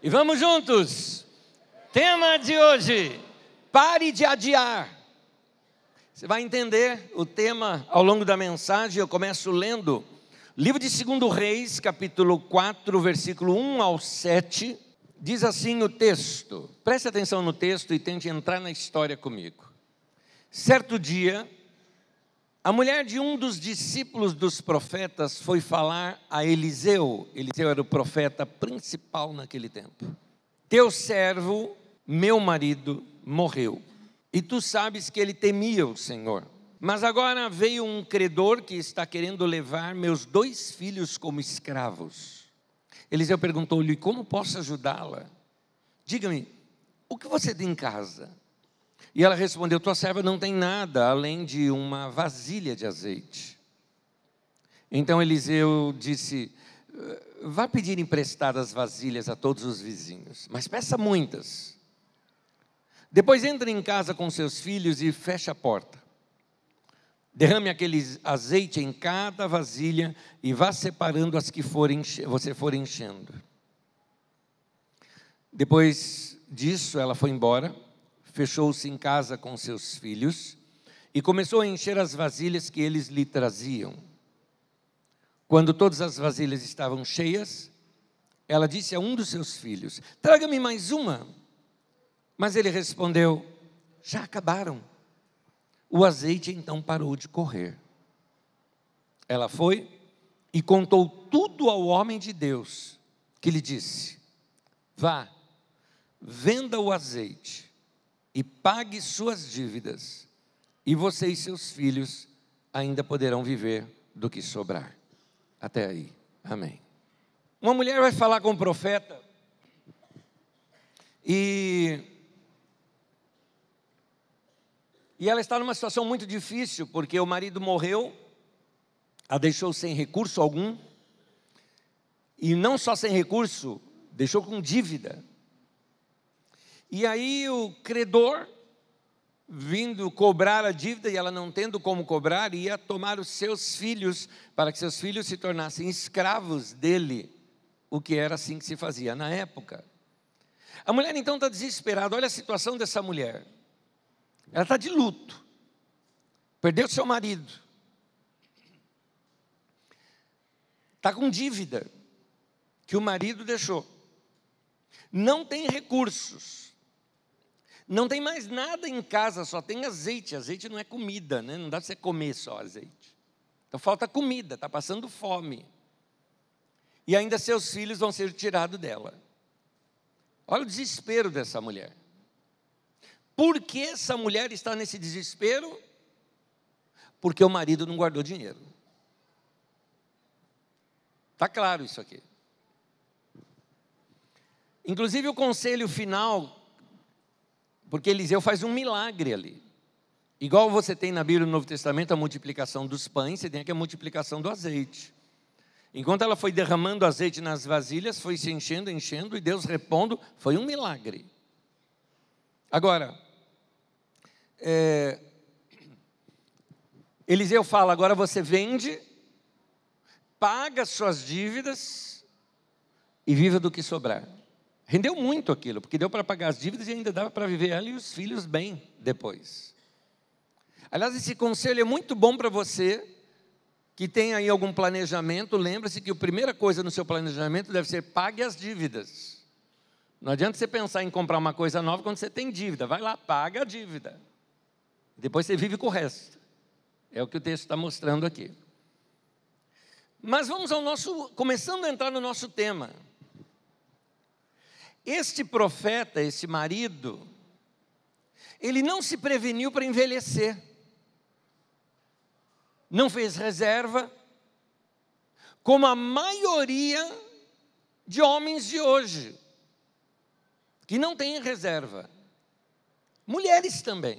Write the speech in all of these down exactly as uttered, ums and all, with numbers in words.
E vamos juntos. Tema de hoje: pare de adiar. Você vai entender o tema ao longo da mensagem. Eu começo lendo livro de Segundo Reis, capítulo quatro, versículo um ao sete. Diz assim o texto. Preste atenção no texto e tente entrar na história comigo. Certo dia, a mulher de um dos discípulos dos profetas foi falar a Eliseu. Eliseu era o profeta principal naquele tempo. Teu servo, meu marido, morreu. E tu sabes que ele temia o Senhor. Mas agora veio um credor que está querendo levar meus dois filhos como escravos. Eliseu perguntou-lhe: como posso ajudá-la? Diga-me, o que você tem em casa? E ela respondeu: tua serva não tem nada além de uma vasilha de azeite. Então Eliseu disse: vá pedir emprestadas vasilhas a todos os vizinhos, mas peça muitas. Depois entre em casa com seus filhos e feche a porta. Derrame aquele azeite em cada vasilha e vá separando as que forem, você for enchendo. Depois disso, ela foi embora, fechou-se em casa com seus filhos e começou a encher as vasilhas que eles lhe traziam. Quando todas as vasilhas estavam cheias, ela disse a um dos seus filhos: traga-me mais uma. Mas ele respondeu: já acabaram. O azeite então parou de correr. Ela foi e contou tudo ao homem de Deus, que lhe disse: vá, venda o azeite e pague suas dívidas, e você e seus filhos ainda poderão viver do que sobrar. Até aí, amém. Uma mulher vai falar com o profeta e... E ela está numa situação muito difícil, porque o marido morreu, a deixou sem recurso algum, e não só sem recurso, deixou com dívida. E aí o credor, vindo cobrar a dívida, e ela não tendo como cobrar, ia tomar os seus filhos, para que seus filhos se tornassem escravos dele, o que era assim que se fazia na época. A mulher então está desesperada. Olha a situação dessa mulher. Ela está de luto, perdeu seu marido, está com dívida que o marido deixou, não tem recursos, não tem mais nada em casa, só tem azeite. Azeite não é comida, né? Não dá para você comer só azeite, então falta comida, está passando fome, e ainda seus filhos vão ser tirados dela. Olha o desespero dessa mulher. Por que essa mulher está nesse desespero? Porque o marido não guardou dinheiro. Está claro isso aqui. Inclusive o conselho final, porque Eliseu faz um milagre ali. Igual você tem na Bíblia no Novo Testamento a multiplicação dos pães, você tem aqui a multiplicação do azeite. Enquanto ela foi derramando azeite nas vasilhas, foi se enchendo, enchendo, e Deus repondo, foi um milagre. Agora, é, Eliseu fala: agora você vende, paga suas dívidas e viva do que sobrar. Rendeu muito aquilo, porque deu para pagar as dívidas e ainda dava para viver ela e os filhos bem depois. Aliás, esse conselho é muito bom para você que tem aí algum planejamento. Lembre-se que a primeira coisa no seu planejamento deve ser: pague as dívidas. Não adianta você pensar em comprar uma coisa nova quando você tem dívida. Vai lá, paga a dívida. Depois você vive com o resto. É o que o texto está mostrando aqui. Mas vamos ao nosso, começando a entrar no nosso tema. Este profeta, esse marido, ele não se preveniu para envelhecer. Não fez reserva, como a maioria de homens de hoje, que não tem reserva. Mulheres também.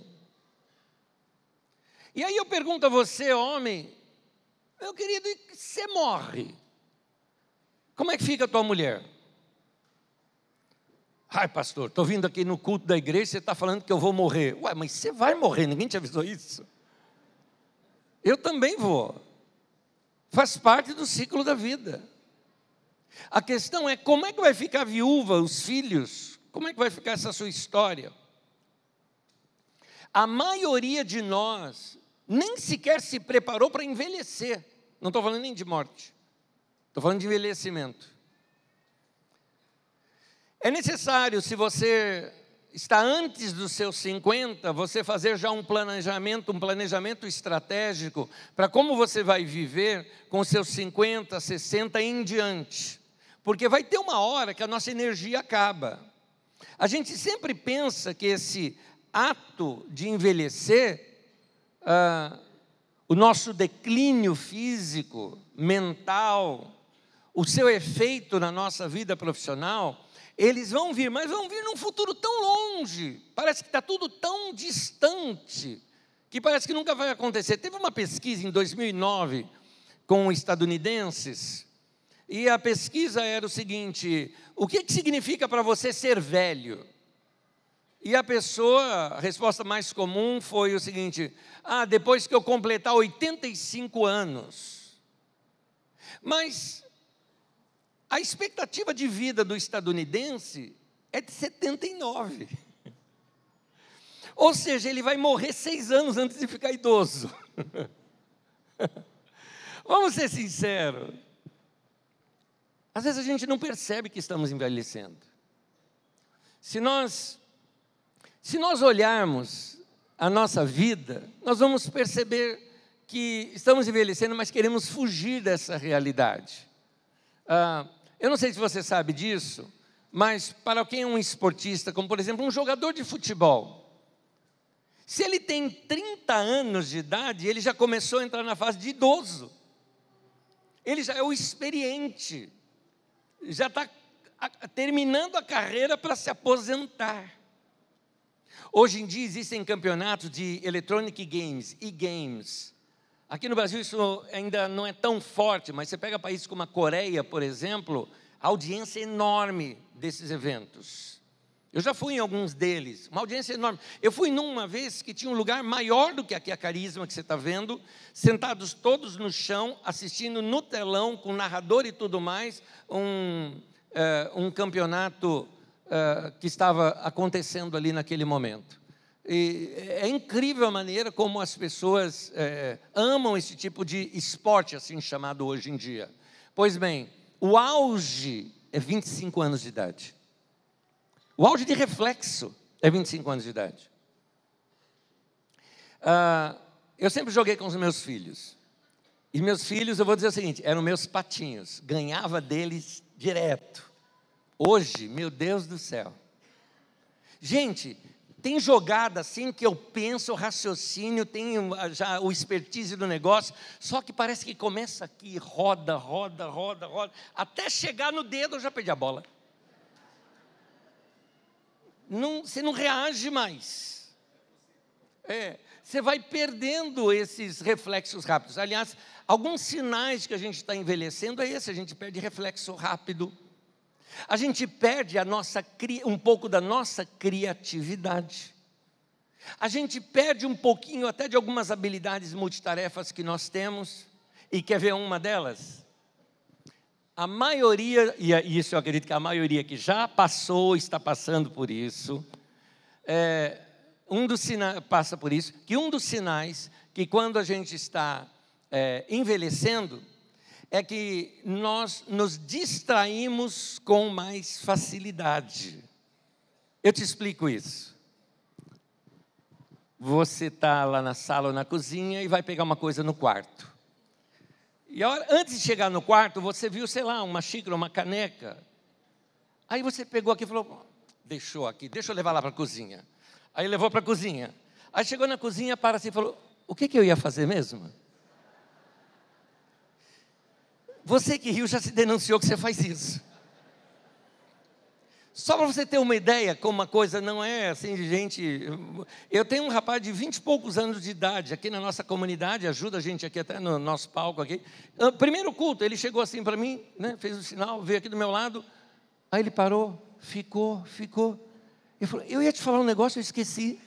E aí eu pergunto a você, homem: meu querido, e você morre, como é que fica a tua mulher? Ai, pastor, estou vindo aqui no culto da igreja, você está falando que eu vou morrer. Ué, mas você vai morrer, ninguém te avisou isso? Eu também vou. Faz parte do ciclo da vida. A questão é como é que vai ficar a viúva, os filhos, como é que vai ficar essa sua história? A maioria de nós nem sequer se preparou para envelhecer. Não estou falando nem de morte, estou falando de envelhecimento. É necessário, se você está antes dos seus cinquenta, você fazer já um planejamento, um planejamento estratégico para como você vai viver com os seus cinquenta, sessenta e em diante. Porque vai ter uma hora que a nossa energia acaba. A gente sempre pensa que esse ato de envelhecer, ah, o nosso declínio físico, mental, o seu efeito na nossa vida profissional, eles vão vir, mas vão vir num futuro tão longe, parece que está tudo tão distante, que parece que nunca vai acontecer. Teve uma pesquisa em dois mil e nove com estadunidenses, e a pesquisa era o seguinte: o que, que significa para você ser velho? E a pessoa, a resposta mais comum foi o seguinte: ah, depois que eu completar oitenta e cinco anos. Mas a expectativa de vida do estadunidense é de setenta e nove. Ou seja, ele vai morrer seis anos antes de ficar idoso. Vamos ser sinceros. Às vezes a gente não percebe que estamos envelhecendo. Se nós, se nós olharmos a nossa vida, nós vamos perceber que estamos envelhecendo, mas queremos fugir dessa realidade. Ah, eu não sei se você sabe disso, mas para quem é um esportista, como por exemplo um jogador de futebol, se ele tem trinta anos de idade, ele já começou a entrar na fase de idoso. Ele já é o experiente, já está terminando a carreira para se aposentar. Hoje em dia existem campeonatos de electronic games, e-games. Aqui no Brasil isso ainda não é tão forte, mas você pega países como a Coreia, por exemplo, a audiência é enorme desses eventos. Eu já fui em alguns deles, uma audiência enorme. Eu fui numa vez que tinha um lugar maior do que aqui a Carisma que você está vendo, sentados todos no chão, assistindo no telão, com narrador e tudo mais, um, uh, um campeonato uh, que estava acontecendo ali naquele momento. E é incrível a maneira como as pessoas é, amam esse tipo de esporte, assim chamado hoje em dia. Pois bem, o auge é vinte e cinco anos de idade. O auge de reflexo é vinte e cinco anos de idade. Ah, eu sempre joguei com os meus filhos. E meus filhos, eu vou dizer o seguinte, eram meus patinhos. Ganhava deles direto. Hoje, meu Deus do céu. Gente, tem jogada assim que eu penso, o raciocínio, tem já o expertise do negócio, só que parece que começa aqui, roda, roda, roda, roda, até chegar no dedo eu já perdi a bola. Não, você não reage mais. É, você vai perdendo esses reflexos rápidos. Aliás, alguns sinais que a gente está envelhecendo é esse, a gente perde reflexo rápido. A gente perde a nossa, um pouco da nossa criatividade. A gente perde um pouquinho até de algumas habilidades multitarefas que nós temos. E quer ver uma delas? A maioria, e isso eu acredito que a maioria que já passou, está passando por isso, é, um dos sinais, passa por isso, que um dos sinais que quando a gente está é, envelhecendo, é que nós nos distraímos com mais facilidade. Eu te explico isso. Você está lá na sala ou na cozinha e vai pegar uma coisa no quarto. E a hora, antes de chegar no quarto, você viu, sei lá, uma xícara, uma caneca. Aí você pegou aqui e falou, deixou aqui, deixa eu levar lá para a cozinha. Aí levou para a cozinha. Aí chegou na cozinha, para assim e falou, o que, que eu ia fazer mesmo? Você que riu já se denunciou que você faz isso. Só para você ter uma ideia, como uma coisa não é assim de gente... Eu tenho um rapaz de vinte e poucos anos de idade, aqui na nossa comunidade, ajuda a gente aqui até no nosso palco aqui. Primeiro culto, ele chegou assim para mim, né, fez o sinal, veio aqui do meu lado, aí ele parou, ficou, ficou. Ele falou, eu ia te falar um negócio, eu esqueci.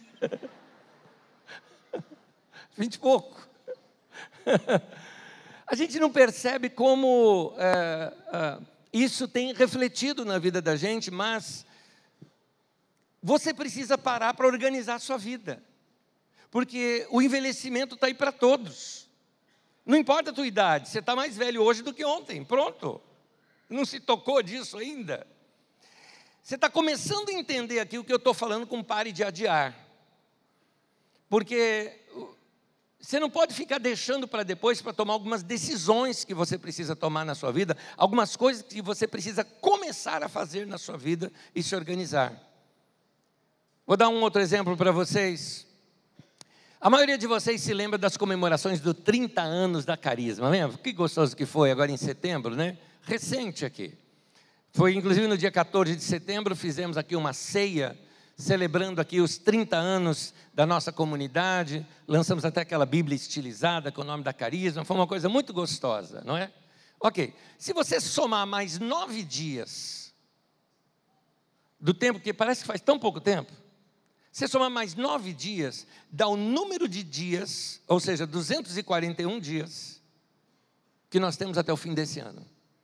Vinte e pouco. A gente não percebe como é, é, isso tem refletido na vida da gente, mas você precisa parar para organizar a sua vida, porque o envelhecimento está aí para todos. Não importa a tua idade, você está mais velho hoje do que ontem, pronto. Não se tocou disso ainda? Você está começando a entender aqui o que eu estou falando com pare de adiar. Porque você não pode ficar deixando para depois para tomar algumas decisões que você precisa tomar na sua vida, algumas coisas que você precisa começar a fazer na sua vida e se organizar. Vou dar um outro exemplo para vocês. A maioria de vocês se lembra das comemorações dos trinta anos da Carisma, lembra? Que gostoso que foi agora em setembro, né? Recente aqui. Foi inclusive no dia quatorze de setembro, fizemos aqui uma ceia, celebrando aqui os trinta anos da nossa comunidade, lançamos até aquela Bíblia estilizada com o nome da Carisma, foi uma coisa muito gostosa, não é? Ok, se você somar mais nove dias, do tempo que parece que faz tão pouco tempo, se você somar mais nove dias, dá o número de dias, ou seja, duzentos e quarenta e um dias, que nós temos até o fim desse ano.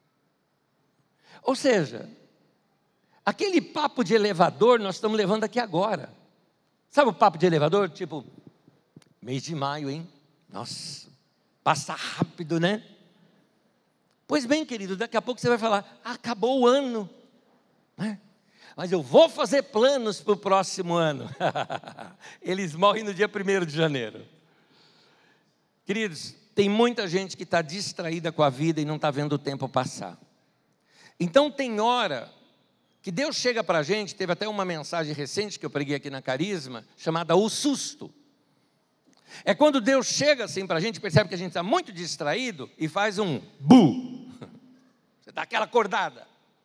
Ou seja, aquele papo de elevador nós estamos levando aqui agora. Sabe o papo de elevador? Tipo, mês de maio, hein? Nossa, passa rápido, né? Pois bem, querido, daqui a pouco você vai falar, ah, acabou o ano, né? Mas eu vou fazer planos para o próximo ano. Eles morrem no dia primeiro de janeiro. Queridos, tem muita gente que está distraída com a vida e não está vendo o tempo passar. Então tem hora que Deus chega para a gente, teve até uma mensagem recente que eu preguei aqui na Carisma, chamada O Susto. É quando Deus chega assim para a gente, percebe que a gente está muito distraído e faz um bu. Você dá aquela acordada.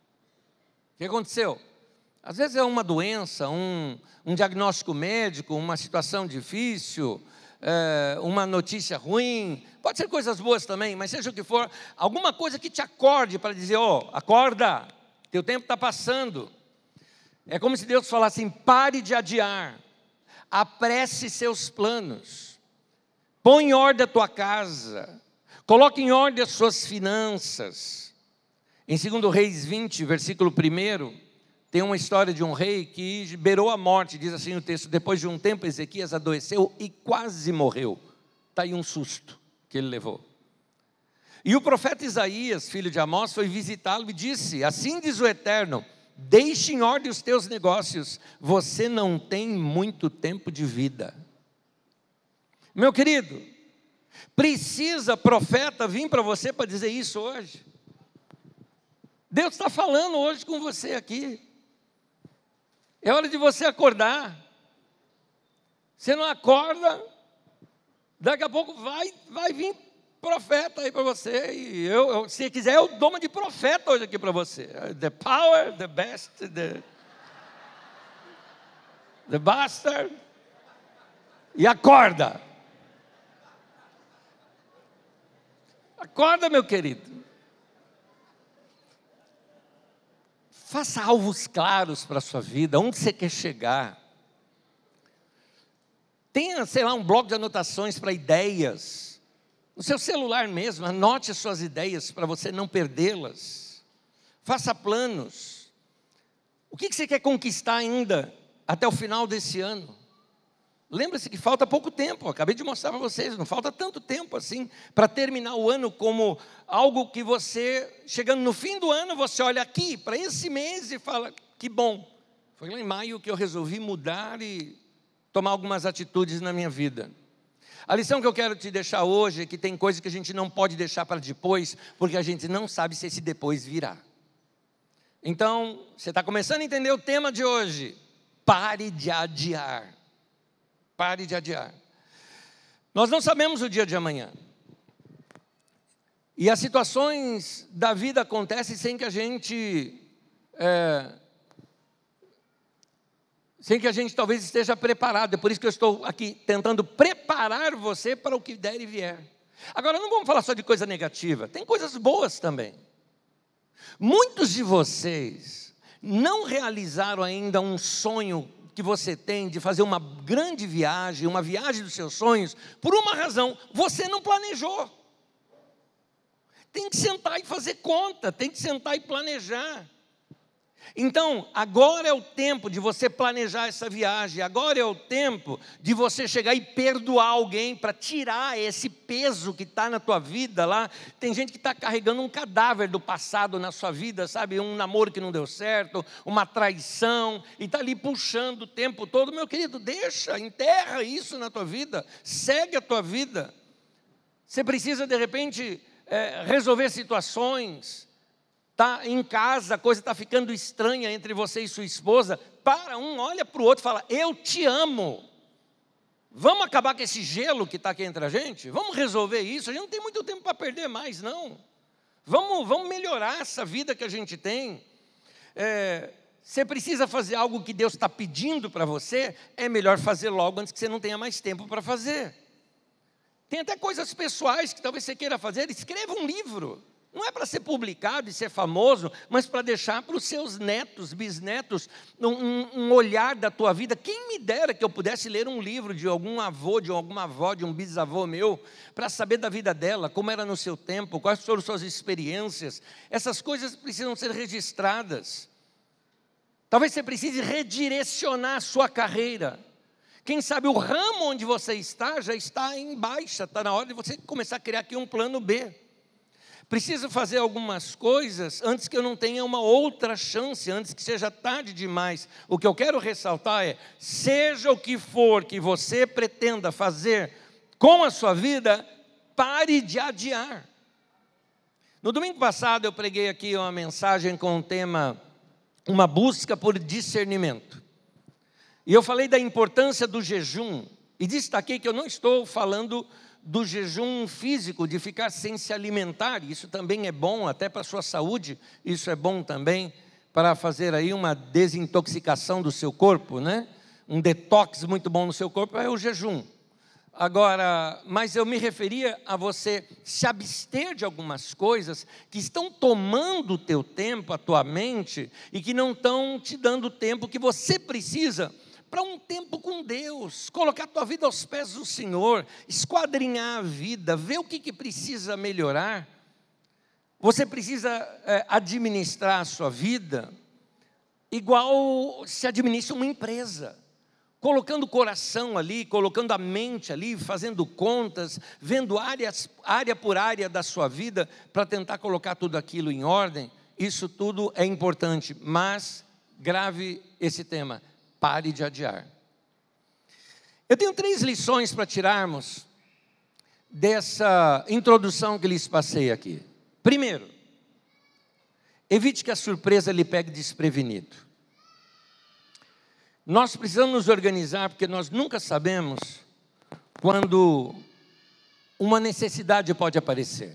O que aconteceu? Às vezes é uma doença, um, um diagnóstico médico, uma situação difícil, é, uma notícia ruim, pode ser coisas boas também, mas seja o que for, alguma coisa que te acorde para dizer, ó, oh, acorda, teu tempo está passando. É como se Deus falasse assim, pare de adiar, apresse seus planos, põe em ordem a tua casa, coloque em ordem as suas finanças. Em segundo Reis vinte, versículo um, tem uma história de um rei que beirou a morte, diz assim o texto, depois de um tempo Ezequias adoeceu e quase morreu. Está aí um susto que ele levou. E o profeta Isaías, filho de Amós, foi visitá-lo e disse, assim diz o Eterno, deixe em ordem os teus negócios, você não tem muito tempo de vida. Meu querido, precisa profeta vir para você para dizer isso hoje? Deus está falando hoje com você aqui. É hora de você acordar. Você não acorda, daqui a pouco vai, vai vir profeta aí para você. E eu, eu, se quiser, eu dou uma de profeta hoje aqui para você. The power, the best, the, the bastard. E acorda. Acorda, meu querido. Faça alvos claros para a sua vida, onde você quer chegar. Tenha, sei lá, um bloco de anotações para ideias. No seu celular mesmo, anote as suas ideias para você não perdê-las. Faça planos. O que você quer conquistar ainda até o final desse ano? Lembre-se que falta pouco tempo, acabei de mostrar para vocês, não falta tanto tempo assim, para terminar o ano como algo que você, chegando no fim do ano, você olha aqui, para esse mês e fala, que bom, foi lá em maio que eu resolvi mudar e tomar algumas atitudes na minha vida. A lição que eu quero te deixar hoje é que tem coisas que a gente não pode deixar para depois, porque a gente não sabe se esse depois virá. Então, você está começando a entender o tema de hoje, pare de adiar. Pare de adiar. Nós não sabemos o dia de amanhã. E as situações da vida acontecem sem que a gente, é, sem que a gente talvez esteja preparado. É por isso que eu estou aqui tentando preparar você para o que der e vier. Agora, não vamos falar só de coisa negativa. Tem coisas boas também. Muitos de vocês não realizaram ainda um sonho que você tem de fazer uma grande viagem, uma viagem dos seus sonhos, por uma razão, você não planejou. Tem que sentar e fazer conta, tem que sentar e planejar. Então, agora é o tempo de você planejar essa viagem, agora é o tempo de você chegar e perdoar alguém para tirar esse peso que está na tua vida lá. Tem gente que está carregando um cadáver do passado na sua vida, sabe? Um namoro que não deu certo, uma traição, e está ali puxando o tempo todo. Meu querido, deixa, enterra isso na tua vida, segue a tua vida. Você precisa, de repente, é, resolver situações. Está em casa, a coisa está ficando estranha entre você e sua esposa. Para um, olha para o outro e fala, eu te amo. Vamos acabar com esse gelo que está aqui entre a gente? Vamos resolver isso? A gente não tem muito tempo para perder mais, não. Vamos, vamos melhorar essa vida que a gente tem. É, você precisa fazer algo que Deus está pedindo para você, é melhor fazer logo antes que você não tenha mais tempo para fazer. Tem até coisas pessoais que talvez você queira fazer. Escreva um livro. Não é para ser publicado e ser famoso, mas para deixar para os seus netos, bisnetos, um, um olhar da tua vida. Quem me dera que eu pudesse ler um livro de algum avô, de alguma avó, de um bisavô meu, para saber da vida dela, como era no seu tempo, quais foram suas experiências. Essas coisas precisam ser registradas. Talvez você precise redirecionar a sua carreira. Quem sabe o ramo onde você está já está em baixa, está na hora de você começar a criar aqui um plano B. Preciso fazer algumas coisas antes que eu não tenha uma outra chance, antes que seja tarde demais. O que eu quero ressaltar é, seja o que for que você pretenda fazer com a sua vida, pare de adiar. No domingo passado eu preguei aqui uma mensagem com o tema, uma busca por discernimento. E eu falei da importância do jejum, e destaquei que eu não estou falando do jejum físico, de ficar sem se alimentar. Isso também é bom, até para a sua saúde, isso é bom também, para fazer aí uma desintoxicação do seu corpo, né? Um detox muito bom no seu corpo é o jejum. Agora, mas eu me referia a você se abster de algumas coisas que estão tomando o teu tempo, a tua mente, e que não estão te dando o tempo que você precisa para um tempo com Deus, colocar a tua vida aos pés do Senhor, esquadrinhar a vida, ver o que, que precisa melhorar. Você precisa é, administrar a sua vida igual se administra uma empresa, colocando o coração ali, colocando a mente ali, fazendo contas, vendo áreas, área por área da sua vida, para tentar colocar tudo aquilo em ordem. Isso tudo é importante, mas grave esse tema. Pare de adiar. Eu tenho três lições para tirarmos dessa introdução que lhes passei aqui. Primeiro, evite que a surpresa lhe pegue desprevenido. Nós precisamos nos organizar, porque nós nunca sabemos quando uma necessidade pode aparecer.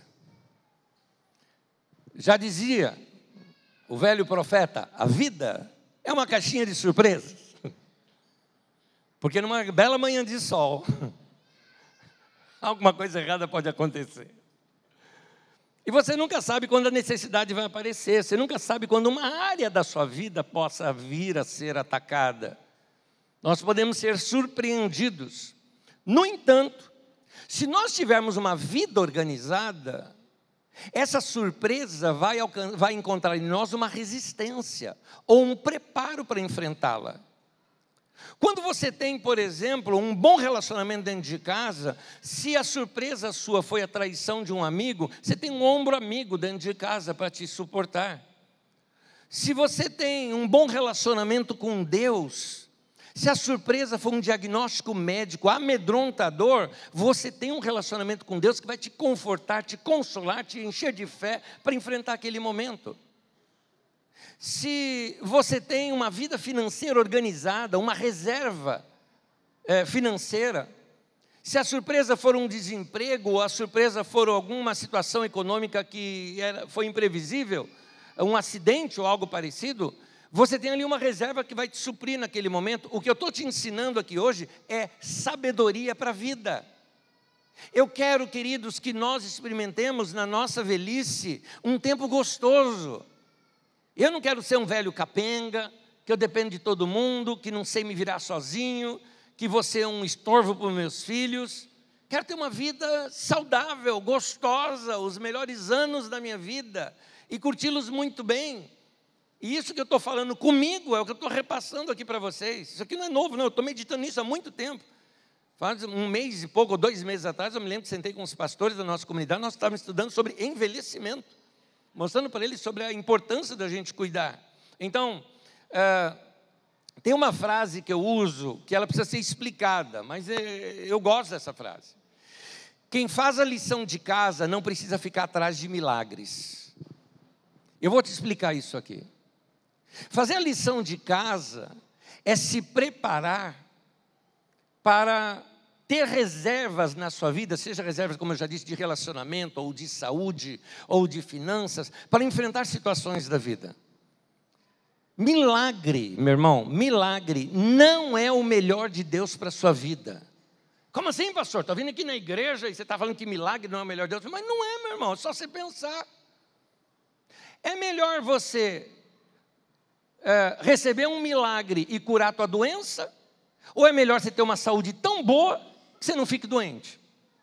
Já dizia o velho profeta, a vida é uma caixinha de surpresas. Porque numa bela manhã de sol, alguma coisa errada pode acontecer. E você nunca sabe quando a necessidade vai aparecer, você nunca sabe quando uma área da sua vida possa vir a ser atacada. Nós podemos ser surpreendidos. No entanto, se nós tivermos uma vida organizada, essa surpresa vai, vai encontrar em nós uma resistência, ou um preparo para enfrentá-la. Quando você tem, por exemplo, um bom relacionamento dentro de casa, se a surpresa sua foi a traição de um amigo, você tem um ombro amigo dentro de casa para te suportar. Se você tem um bom relacionamento com Deus, se a surpresa for um diagnóstico médico amedrontador, você tem um relacionamento com Deus que vai te confortar, te consolar, te encher de fé para enfrentar aquele momento. Se você tem uma vida financeira organizada, uma reserva é, financeira, se a surpresa for um desemprego, ou a surpresa for alguma situação econômica que era, foi imprevisível, um acidente ou algo parecido, você tem ali uma reserva que vai te suprir naquele momento. O que eu estou te ensinando aqui hoje é sabedoria para a vida. Eu quero, queridos, que nós experimentemos na nossa velhice um tempo gostoso. Eu não quero ser um velho capenga, que eu dependo de todo mundo, que não sei me virar sozinho, que vou ser um estorvo para os meus filhos. quero ter uma vida saudável, gostosa, os melhores anos da minha vida e curti-los muito bem. E isso que eu estou falando comigo é o que eu estou repassando aqui para vocês. Isso aqui não é novo, não. Eu estou meditando nisso há muito tempo. Faz um mês e pouco, ou dois meses atrás, eu me lembro que sentei com os pastores da nossa comunidade, nós estávamos estudando sobre envelhecimento, mostrando para eles sobre a importância da gente cuidar. Então, é, tem uma frase que eu uso, que ela precisa ser explicada, mas é, eu gosto dessa frase. Quem faz a lição de casa não precisa ficar atrás de milagres. Eu vou te explicar isso aqui. Fazer a lição de casa é se preparar para ter reservas na sua vida, seja reservas, como eu já disse, de relacionamento, ou de saúde, ou de finanças, para enfrentar situações da vida. Milagre, meu irmão, milagre não é o melhor de Deus para a sua vida. Como assim, pastor? Está vindo aqui na igreja e você está falando que milagre não é o melhor de Deus? Mas não é, meu irmão, é só você pensar. É melhor você é, receber um milagre e curar a tua doença? Ou é melhor você ter uma saúde tão boa que você não fique doente?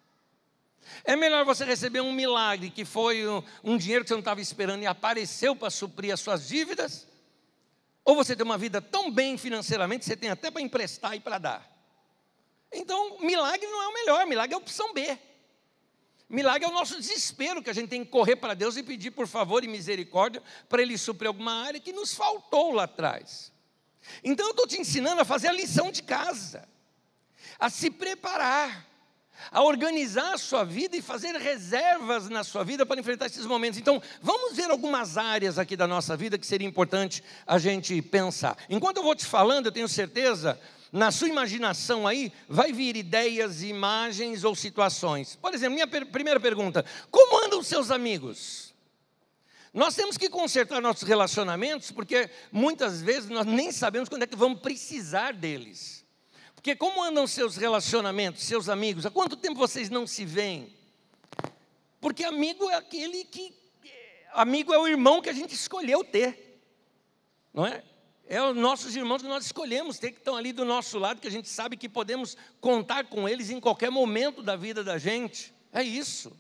É melhor você receber um milagre que foi um, um dinheiro que você não estava esperando e apareceu para suprir as suas dívidas? Ou você ter uma vida tão bem financeiramente que você tem até para emprestar e para dar? Então, milagre não é o melhor, milagre é a opção B. Milagre é o nosso desespero, que a gente tem que correr para Deus e pedir por favor e misericórdia para Ele suprir alguma área que nos faltou lá atrás. Então eu estou te ensinando a fazer a lição de casa, a se preparar, a organizar a sua vida e fazer reservas na sua vida para enfrentar esses momentos. Então vamos ver algumas áreas aqui da nossa vida que seria importante a gente pensar. Enquanto eu vou te falando, eu tenho certeza, na sua imaginação aí, vai vir ideias, imagens ou situações. Por exemplo, minha per- primeira pergunta, como andam os seus amigos? Nós temos que consertar nossos relacionamentos, porque muitas vezes nós nem sabemos quando é que vamos precisar deles. Porque como andam seus relacionamentos, seus amigos? Há quanto tempo vocês não se veem? Porque amigo é aquele que... Amigo é o irmão que a gente escolheu ter. Não é? É os nossos irmãos que nós escolhemos ter, que estão ali do nosso lado, que a gente sabe que podemos contar com eles em qualquer momento da vida da gente. É isso.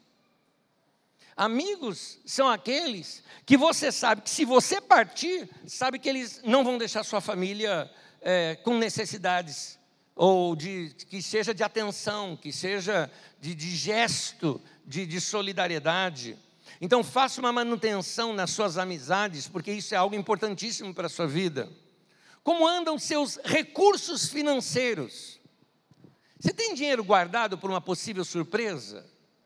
Amigos são aqueles que você sabe que se você partir, sabe que eles não vão deixar sua família é, com necessidades, ou de, que seja de atenção, que seja de, de gesto, de, de solidariedade. Então faça uma manutenção nas suas amizades, porque isso é algo importantíssimo para a sua vida. Como andam seus recursos financeiros? Você tem dinheiro guardado por uma possível surpresa?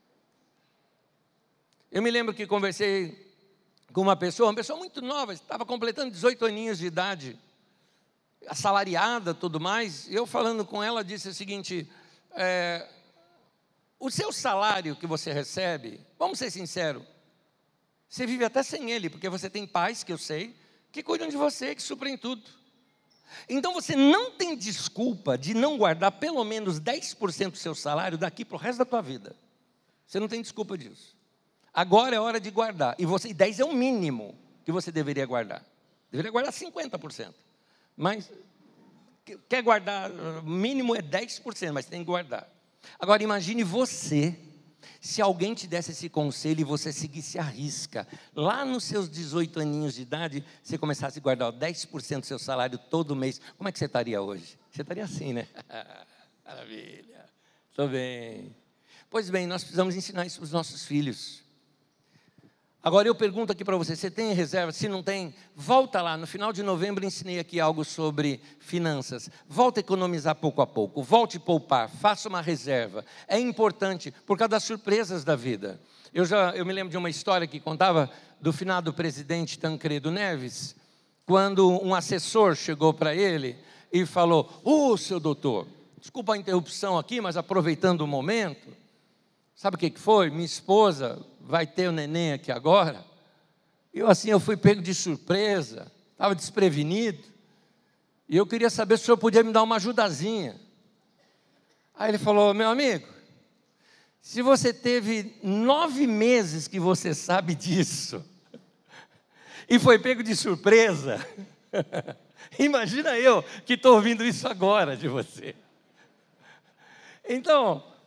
Eu me lembro que conversei com uma pessoa, uma pessoa muito nova, estava completando dezoito aninhos de idade, assalariada, tudo mais, e eu falando com ela, disse o seguinte, é, o seu salário que você recebe, vamos ser sinceros, você vive até sem ele, porque você tem pais, que eu sei, que cuidam de você, que suprem tudo. Então você não tem desculpa de não guardar pelo menos dez por cento do seu salário daqui para o resto da tua vida. Você não tem desculpa disso. Agora é hora de guardar. E você, dez é o mínimo que você deveria guardar. Deveria guardar cinquenta por cento. Mas, quer guardar, o mínimo é dez por cento, mas tem que guardar. Agora, imagine você, se alguém te desse esse conselho e você seguisse a risca. Lá nos seus dezoito aninhos de idade, você começasse a guardar dez por cento do seu salário todo mês. Como é que você estaria hoje? Você estaria assim, né? Maravilha. Estou bem. Pois bem, nós precisamos ensinar isso para os nossos filhos. Agora eu pergunto aqui para você, você tem reserva? Se não tem, volta lá, no final de novembro ensinei aqui algo sobre finanças. Volta a economizar pouco a pouco, volte a poupar, faça uma reserva. É importante, por causa das surpresas da vida. Eu, já, eu me lembro de uma história que contava do finado presidente Tancredo Neves, quando um assessor chegou para ele e falou, ô oh, seu doutor, desculpa a interrupção aqui, mas aproveitando o momento, sabe o que foi? Minha esposa vai ter o neném aqui agora. Eu assim, eu fui pego de surpresa, estava desprevenido, e eu queria saber se o senhor podia me dar uma ajudazinha. Aí ele falou, meu amigo, se você teve nove meses que você sabe disso, e foi pego de surpresa, imagina eu que estou ouvindo isso agora de você. Então,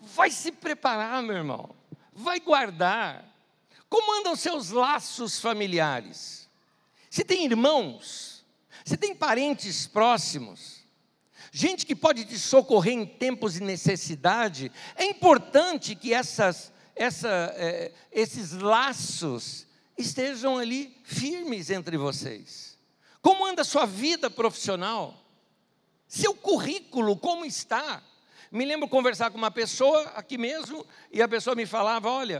vai se preparar, meu irmão, vai guardar. Como andam seus laços familiares? Você tem irmãos? Você tem parentes próximos? Gente que pode te socorrer em tempos de necessidade? É importante que essas, essa, é, esses laços estejam ali firmes entre vocês. Como anda a sua vida profissional? Seu currículo, como está? Me lembro conversar com uma pessoa aqui mesmo, e a pessoa me falava, olha,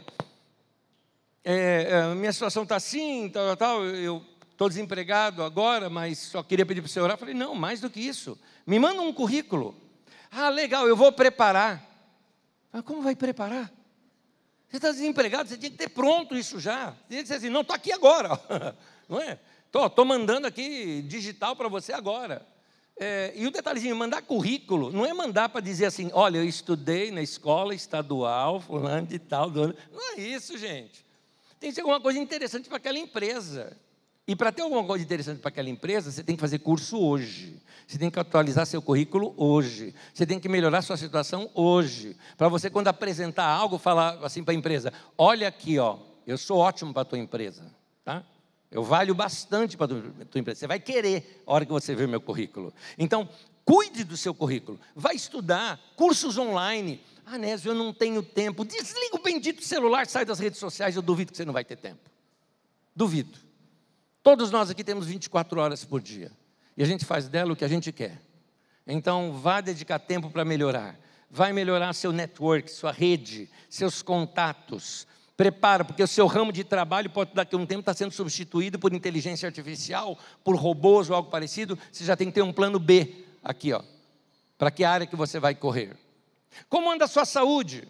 é, é, minha situação está assim, tal, tal, eu estou desempregado agora, mas só queria pedir para você orar. Eu falei, não, mais do que isso, me manda um currículo. Ah, legal, eu vou preparar. Mas como vai preparar? Você está desempregado, você tinha que ter pronto isso já. Você tinha que dizer assim, não, estou aqui agora, não é? Estou mandando aqui digital para você agora. É, e o detalhezinho, mandar currículo, não é mandar para dizer assim, olha, eu estudei na escola estadual, fulano de tal, do... não é isso, gente. Tem que ser alguma coisa interessante para aquela empresa. E para ter alguma coisa interessante para aquela empresa, você tem que fazer curso hoje. Você tem que atualizar seu currículo hoje. Você tem que melhorar sua situação hoje. Para você, quando apresentar algo, falar assim para a empresa, olha aqui, ó, eu sou ótimo para a tua empresa, tá? Eu valho bastante para a tua empresa. Você vai querer a hora que você ver meu currículo. Então, cuide do seu currículo. Vai estudar, cursos online. Ah, Nésio, eu não tenho tempo. Desliga o bendito celular, sai das redes sociais, eu duvido que você não vai ter tempo. Duvido. Todos nós aqui temos vinte e quatro horas por dia. E a gente faz dela o que a gente quer. Então, vá dedicar tempo para melhorar. Vai melhorar seu network, sua rede, seus contatos. Prepara, porque o seu ramo de trabalho pode daqui a um tempo estar sendo substituído por inteligência artificial, por robôs ou algo parecido. Você já tem que ter um plano B aqui, ó, para que área que você vai correr. Como anda a sua saúde?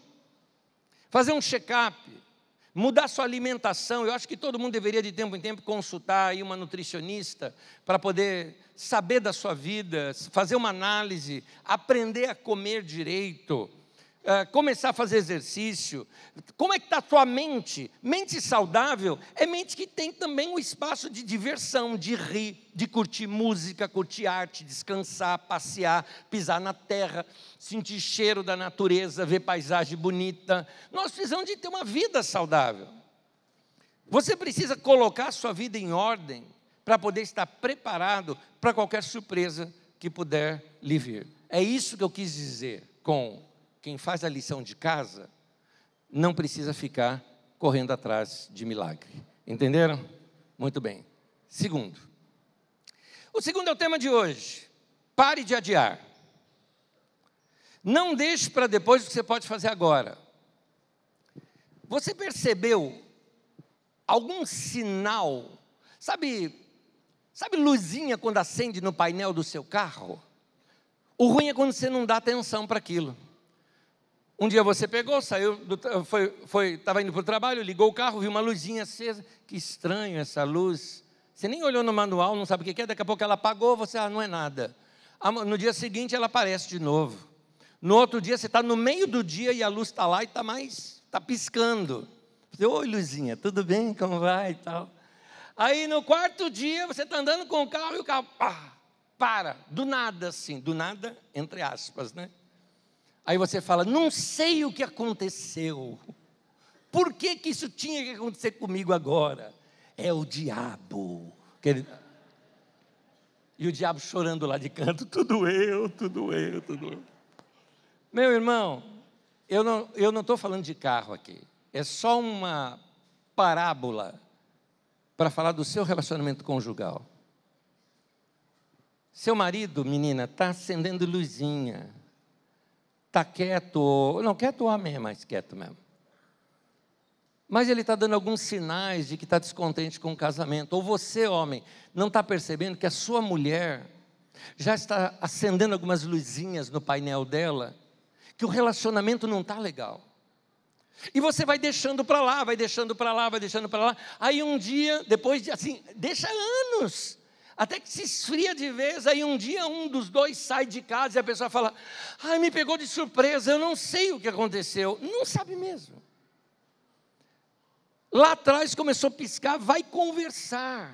Fazer um check-up, mudar sua alimentação. Eu acho que todo mundo deveria de tempo em tempo consultar aí uma nutricionista para poder saber da sua vida, fazer uma análise, aprender a comer direito. Uh, começar a fazer exercício. Como é que está a tua mente? Mente saudável é mente que tem também um espaço de diversão, de rir, de curtir música, curtir arte, descansar, passear, pisar na terra, sentir cheiro da natureza, ver paisagem bonita. Nós precisamos de ter uma vida saudável. Você precisa colocar a sua vida em ordem para poder estar preparado para qualquer surpresa que puder lhe vir. É isso que eu quis dizer com quem faz a lição de casa não precisa ficar correndo atrás de milagre. Entenderam? Muito bem. Segundo. O segundo é o tema de hoje. Pare de adiar. Não deixe para depois o que você pode fazer agora. Você percebeu algum sinal? Sabe, sabe luzinha quando acende no painel do seu carro? O ruim é quando você não dá atenção para aquilo. Um dia você pegou, saiu, do, foi, foi, estava indo para o trabalho, ligou o carro, viu uma luzinha acesa. Que estranho essa luz. Você nem olhou no manual, não sabe o que é, daqui a pouco ela apagou, você, ah, não é nada. No dia seguinte ela aparece de novo. No outro dia você está no meio do dia e a luz está lá e está mais, está piscando. Você, oi luzinha, tudo bem, como vai e tal. Aí no quarto dia você está andando com o carro e o carro, pá, para, do nada assim, do nada, entre aspas, né? Aí você fala, não sei o que aconteceu. Por que que isso tinha que acontecer comigo agora? É o diabo. E o diabo chorando lá de canto, tudo eu, tudo eu, tudo eu. Meu irmão, eu não eu não estou falando de carro aqui. É só uma parábola para falar do seu relacionamento conjugal. Seu marido, menina, está acendendo luzinha. Está quieto, não quieto o homem é mais quieto mesmo. Mas ele está dando alguns sinais de que está descontente com o casamento. Ou você, homem, não está percebendo que a sua mulher já está acendendo algumas luzinhas no painel dela, que o relacionamento não está legal. E você vai deixando para lá, vai deixando para lá, vai deixando para lá. Aí um dia, depois de assim, deixa anos, até que se esfria de vez, aí um dia um dos dois sai de casa e a pessoa fala, ai, me pegou de surpresa, eu não sei o que aconteceu. Não sabe mesmo. Lá atrás começou a piscar, vai conversar.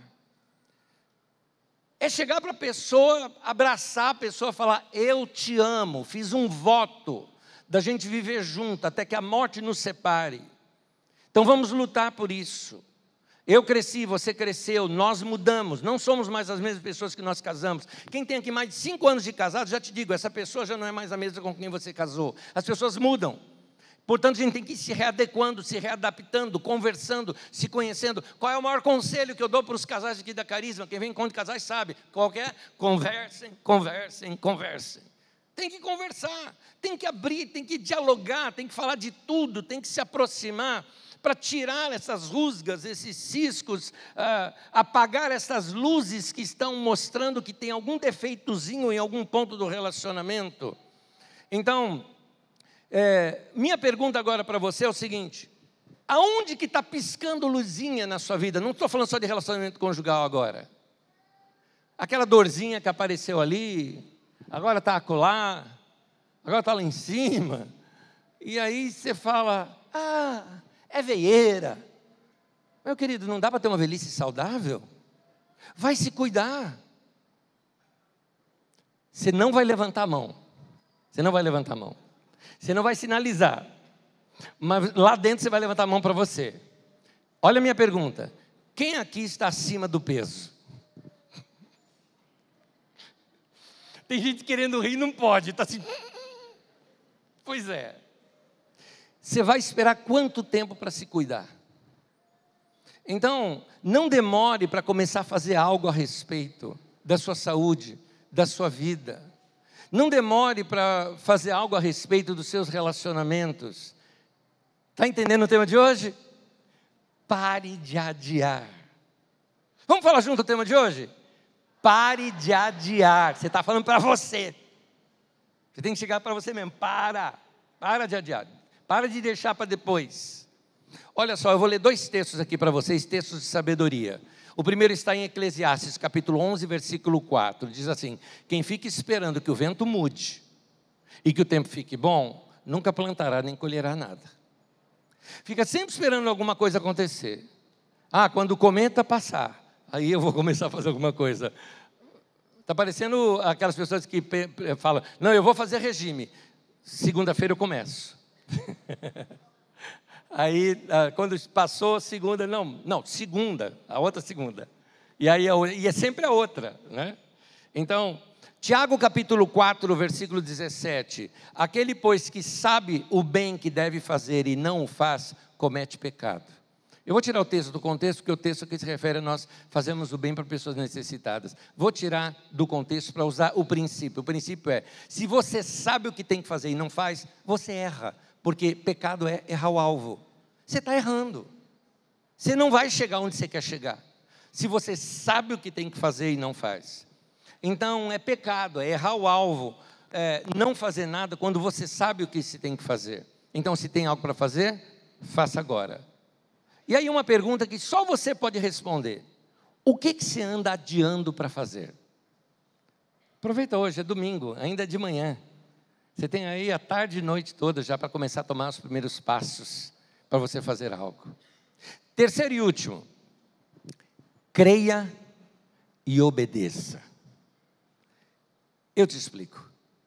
É chegar para a pessoa, abraçar a pessoa, falar, eu te amo, fiz um voto. da gente viver junto até que a morte nos separe. Então vamos lutar por isso. Eu cresci, você cresceu, nós mudamos, não somos mais as mesmas pessoas que nós casamos. Quem tem aqui mais de cinco anos de casado, já te digo, essa pessoa já não é mais a mesma com quem você casou. As pessoas mudam. Portanto, a gente tem que ir se readequando, se readaptando, conversando, se conhecendo. Qual é o maior conselho que eu dou para os casais aqui da Carisma? Quem vem em encontro de casais sabe. Qual que é? Conversem, conversem, conversem. Tem que conversar, tem que abrir, tem que dialogar, tem que falar de tudo, tem que se aproximar para tirar essas rusgas, esses ciscos, ah, apagar essas luzes que estão mostrando que tem algum defeitozinho em algum ponto do relacionamento. Então, É, minha pergunta agora para você é o seguinte: aonde que está piscando luzinha na sua vida? Não estou falando só de relacionamento conjugal agora. Aquela dorzinha que apareceu ali, agora está acolá, agora está lá em cima. E aí você fala, ah, é veieira. Meu querido, não dá para ter uma velhice saudável? Vai se cuidar. Você não vai levantar a mão. Você não vai levantar a mão. Você não vai sinalizar, mas lá dentro você vai levantar a mão para você. Olha a minha pergunta: quem aqui está acima do peso? Tem gente querendo rir e não pode, está assim. Pois é. Você vai esperar quanto tempo para se cuidar? Então, não demore para começar a fazer algo a respeito da sua saúde, da sua vida. Não demore para fazer algo a respeito dos seus relacionamentos. Está entendendo o tema de hoje? Pare de adiar. Vamos falar junto o tema de hoje? Pare de adiar. Você está falando para você. Você tem que chegar para você mesmo. Para. Para de adiar. Para de deixar para depois. Olha só, eu vou ler dois textos aqui para vocês, textos de sabedoria. O primeiro está em Eclesiastes, capítulo onze, versículo quatro. Diz assim: quem fica esperando que o vento mude e que o tempo fique bom, nunca plantará nem colherá nada. Fica sempre esperando alguma coisa acontecer. Ah, quando o cometa passar, aí eu vou começar a fazer alguma coisa. Está parecendo aquelas pessoas que falam, não, eu vou fazer regime. Segunda-feira eu começo. Aí, quando passou a segunda, não, não, segunda, a outra segunda. E aí, e é sempre a outra, né? Então, Tiago capítulo quatro, versículo dezessete. Aquele, pois, que sabe o bem que deve fazer e não o faz, comete pecado. Eu vou tirar o texto do contexto, porque o texto que se refere a nós fazemos o bem para pessoas necessitadas. Vou tirar do contexto para usar o princípio. O princípio é, se você sabe o que tem que fazer e não faz, você erra. Porque pecado é errar o alvo. Você está errando. Você não vai chegar onde você quer chegar, se você sabe o que tem que fazer e não faz. Então é pecado, é errar o alvo, é não fazer nada quando você sabe o que se tem que fazer. Então, se tem algo para fazer, faça agora. E aí uma pergunta que só você pode responder: o que, que você anda adiando para fazer? Aproveita hoje, é domingo, ainda é de manhã. Você tem aí a tarde e noite toda já para começar a tomar os primeiros passos para você fazer algo. Terceiro e último, creia e obedeça. Eu te explico.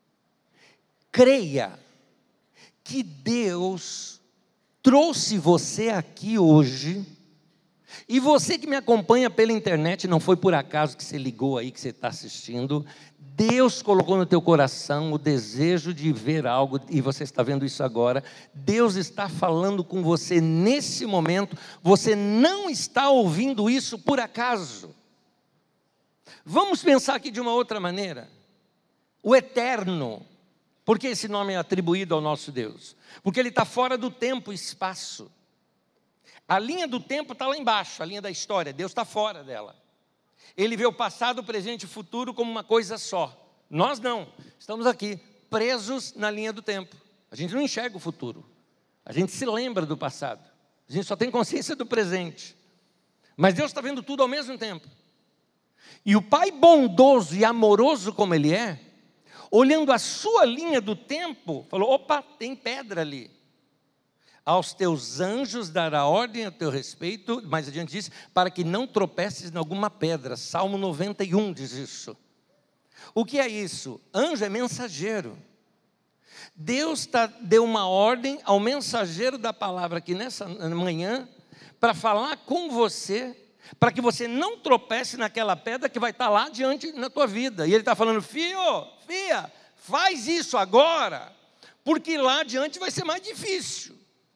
Creia que Deus trouxe você aqui hoje, e você que me acompanha pela internet, não foi por acaso que você ligou aí, que você está assistindo. Deus colocou no teu coração o desejo de ver algo, e você está vendo isso agora. Deus está falando com você nesse momento. Você não está ouvindo isso por acaso. Vamos pensar aqui de uma outra maneira. O eterno, por que esse nome é atribuído ao nosso Deus? Porque Ele está fora do tempo e espaço. A linha do tempo está lá embaixo, a linha da história. Deus está fora dela. Ele vê o passado, o presente e o futuro como uma coisa só. Nós não, estamos aqui, presos na linha do tempo. A gente não enxerga o futuro. A gente se lembra do passado. A gente só tem consciência do presente. Mas Deus está vendo tudo ao mesmo tempo. E o Pai bondoso e amoroso como Ele é, olhando a sua linha do tempo, falou, opa, tem pedra ali. Aos teus anjos dará ordem a teu respeito, mais adiante diz, para que não tropeces em alguma pedra. Salmo noventa e um diz isso. O que é isso? Anjo é mensageiro. Deus tá, deu uma ordem ao mensageiro da palavra aqui nessa manhã, para falar com você, para que você não tropece naquela pedra que vai estar lá diante na tua vida. E Ele está falando, filho, filha, faz isso agora, porque lá adiante vai ser mais difícil.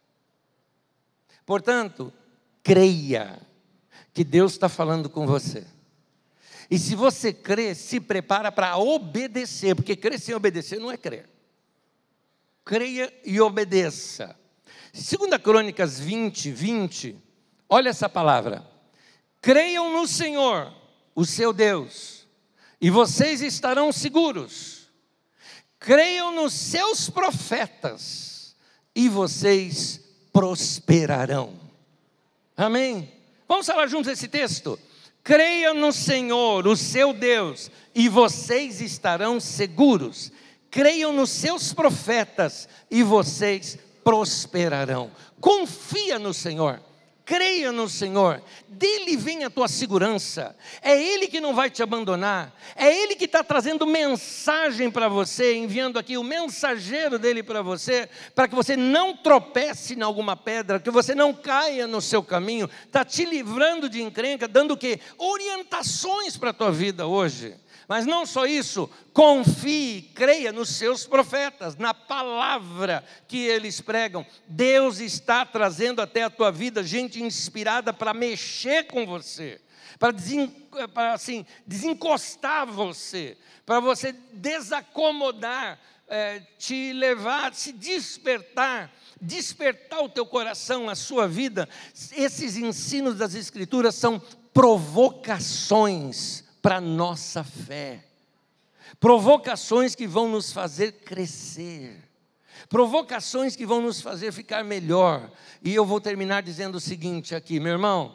Portanto, creia que Deus está falando com você. E se você crê, se prepara para obedecer, porque crer sem obedecer não é crer. Creia e obedeça. Segunda Crônicas vinte, vinte, olha essa palavra. Creiam no Senhor, o seu Deus, e vocês estarão seguros. Creiam nos seus profetas, e vocês prosperarão. Amém? Vamos falar juntos esse texto? Creiam no Senhor, o seu Deus, e vocês estarão seguros. Creiam nos seus profetas, e vocês prosperarão. Confia no Senhor. Creia no Senhor, dele vem a tua segurança, é Ele que não vai te abandonar, é Ele que está trazendo mensagem para você, enviando aqui o mensageiro dele para você, para que você não tropece em alguma pedra, que você não caia no seu caminho, está te livrando de encrenca, dando o quê? Orientações para a tua vida hoje. Mas não só isso, confie, creia nos seus profetas, na palavra que eles pregam. Deus está trazendo até a tua vida gente inspirada para mexer com você, para, desen, para assim, desencostar você, para você desacomodar, é, te levar, se despertar, despertar o teu coração, a sua vida. Esses ensinos das Escrituras são provocações para a nossa fé, provocações que vão nos fazer crescer, provocações que vão nos fazer ficar melhor. E eu vou terminar dizendo o seguinte aqui, meu irmão,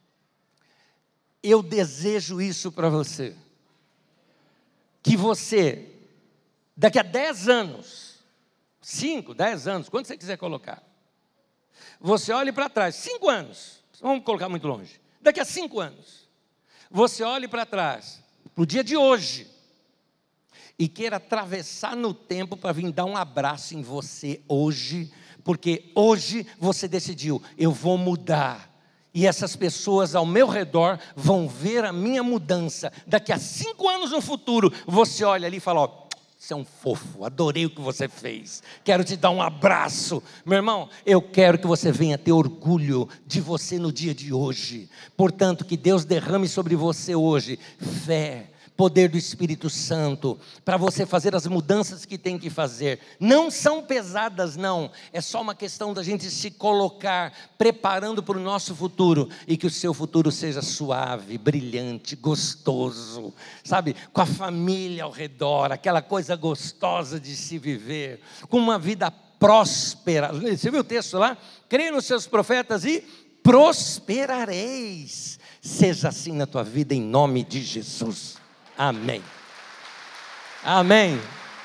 eu desejo isso para você, que você, daqui a dez anos, cinco, dez anos, quando você quiser colocar, você olhe para trás, cinco anos, vamos colocar muito longe, daqui a cinco anos, você olhe para trás, para o dia de hoje, e queira atravessar no tempo para vir dar um abraço em você hoje, porque hoje você decidiu, eu vou mudar, e essas pessoas ao meu redor vão ver a minha mudança. Daqui a cinco anos no futuro, você olha ali e fala, ó, você é um fofo, adorei o que você fez, quero te dar um abraço. Meu irmão, eu quero que você venha ter orgulho de você no dia de hoje. Portanto, que Deus derrame sobre você hoje fé, poder do Espírito Santo, para você fazer as mudanças que tem que fazer. Não são pesadas não, é só uma questão da gente se colocar, preparando para o nosso futuro, e que o seu futuro seja suave, brilhante, gostoso, sabe, com a família ao redor, aquela coisa gostosa de se viver, com uma vida próspera. Você viu o texto lá? Creia nos seus profetas e prosperareis. Seja assim na tua vida, em nome de Jesus. Amém. Amém.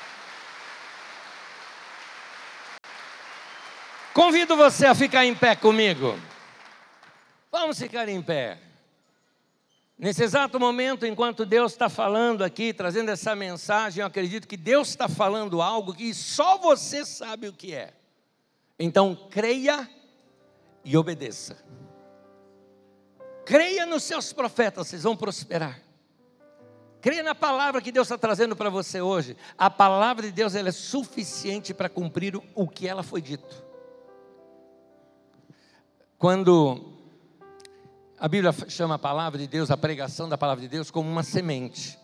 Convido você a ficar em pé comigo. Vamos ficar em pé. Nesse exato momento, enquanto Deus está falando aqui, trazendo essa mensagem, eu acredito que Deus está falando algo que só você sabe o que é. Então, creia e obedeça. Creia nos seus profetas, vocês vão prosperar. Creia na palavra que Deus está trazendo para você hoje. A palavra de Deus, ela é suficiente para cumprir o, o que ela foi dito. Quando a Bíblia chama a palavra de Deus, a pregação da palavra de Deus, como uma semente.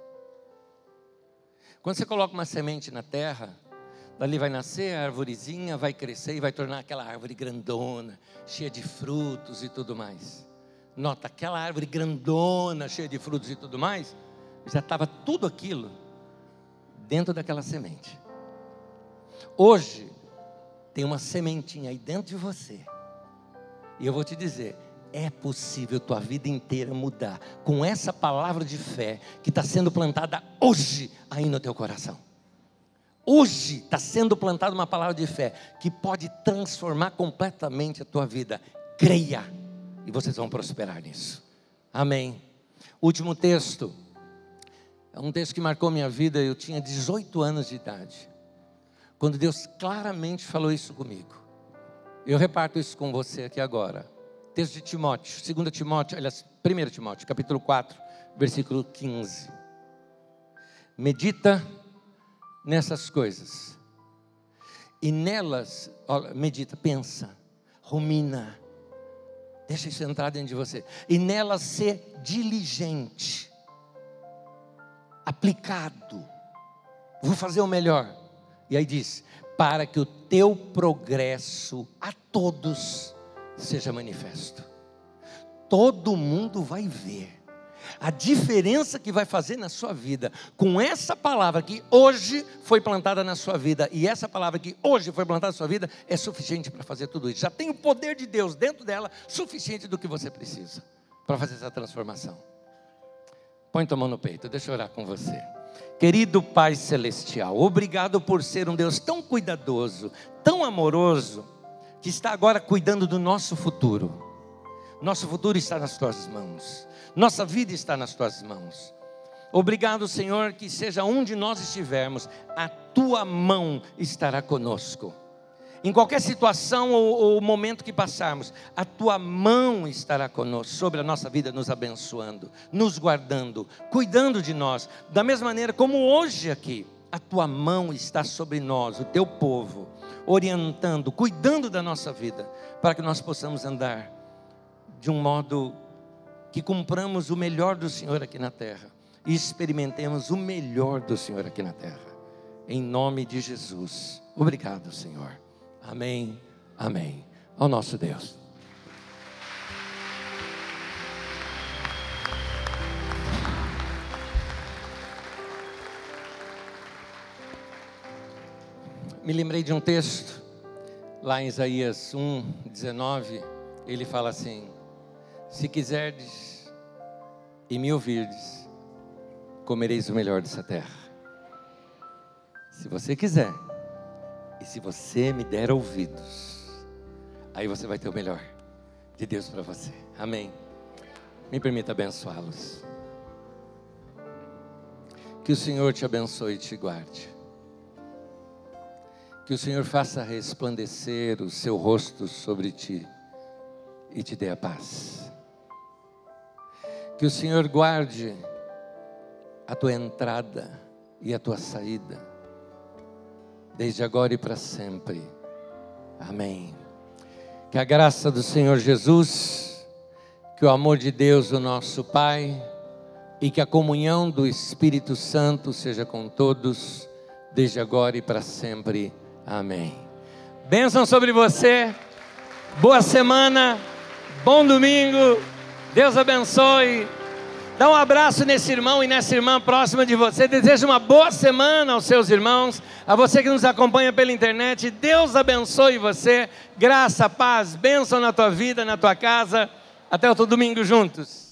Quando você coloca uma semente na terra, dali vai nascer a arvorezinha, vai crescer e vai tornar aquela árvore grandona, cheia de frutos e tudo mais. Nota, aquela árvore grandona, cheia de frutos e tudo mais, já estava tudo aquilo dentro daquela semente. Hoje, tem uma sementinha aí dentro de você. E eu vou te dizer, é possível tua vida inteira mudar com essa palavra de fé que está sendo plantada hoje aí no teu coração. Hoje está sendo plantada uma palavra de fé que pode transformar completamente a tua vida. Creia e vocês vão prosperar nisso. Amém. Último texto. É um texto que marcou minha vida. Eu tinha dezoito anos de idade. Quando Deus claramente falou isso comigo. Eu reparto isso com você aqui agora. Texto de Timóteo, segunda Timóteo, aliás, primeira Timóteo, capítulo quatro, versículo quinze. Medita nessas coisas. E nelas, ó, medita, pensa, rumina. Deixa isso entrar dentro de você. E nelas ser diligente. Aplicado. Vou fazer o melhor. E aí diz, para que o teu progresso a todos seja manifesto. Todo mundo vai ver a diferença que vai fazer na sua vida, com essa palavra que hoje foi plantada na sua vida, e essa palavra que hoje foi plantada na sua vida, é suficiente para fazer tudo isso. Já tem o poder de Deus dentro dela, suficiente do que você precisa, para fazer essa transformação. Põe tua mão no peito, deixa eu orar com você. Querido Pai Celestial, obrigado por ser um Deus tão cuidadoso, tão amoroso, que está agora cuidando do nosso futuro. Nosso futuro está nas tuas mãos, nossa vida está nas tuas mãos. Obrigado, Senhor, que seja onde nós estivermos, a tua mão estará conosco. Em qualquer situação ou, ou momento que passarmos, a tua mão estará conosco, sobre a nossa vida, nos abençoando, nos guardando, cuidando de nós. Da mesma maneira como hoje aqui, a tua mão está sobre nós, o teu povo, orientando, cuidando da nossa vida, para que nós possamos andar de um modo que cumpramos o melhor do Senhor aqui na terra e experimentemos o melhor do Senhor aqui na terra. Em nome de Jesus. Obrigado, Senhor. Amém, amém. Ao nosso Deus. Me lembrei de um texto, lá em Isaías um, dezenove, ele fala assim: se quiserdes e me ouvirdes, comereis o melhor dessa terra. Se você quiser, e se você me der ouvidos, aí você vai ter o melhor de Deus para você. Amém. Me permita abençoá-los. Que o Senhor te abençoe e te guarde. Que o Senhor faça resplandecer o seu rosto sobre ti e te dê a paz. Que o Senhor guarde a tua entrada e a tua saída, desde agora e para sempre. Amém. Que a graça do Senhor Jesus, que o amor de Deus, o nosso Pai, e que a comunhão do Espírito Santo seja com todos, desde agora e para sempre. Amém. Bênção sobre você, boa semana, bom domingo, Deus abençoe. Dá um abraço nesse irmão e nessa irmã próxima de você. Desejo uma boa semana aos seus irmãos, a você que nos acompanha pela internet. Deus abençoe você, graça, paz, bênção na tua vida, na tua casa. Até outro domingo juntos.